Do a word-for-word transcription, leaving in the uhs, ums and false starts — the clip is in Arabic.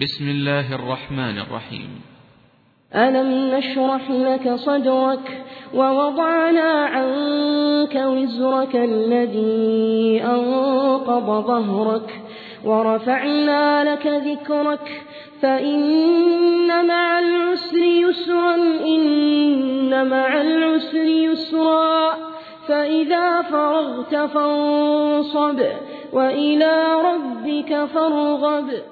بسم الله الرحمن الرحيم. ألم نشرح لك صدرك ووضعنا عنك وزرك الذي أنقض ظهرك ورفعنا لك ذكرك فإن مع العسر يسرا إن مع العسر يسرا فإذا فرغت فانصب وإلى ربك فارغب.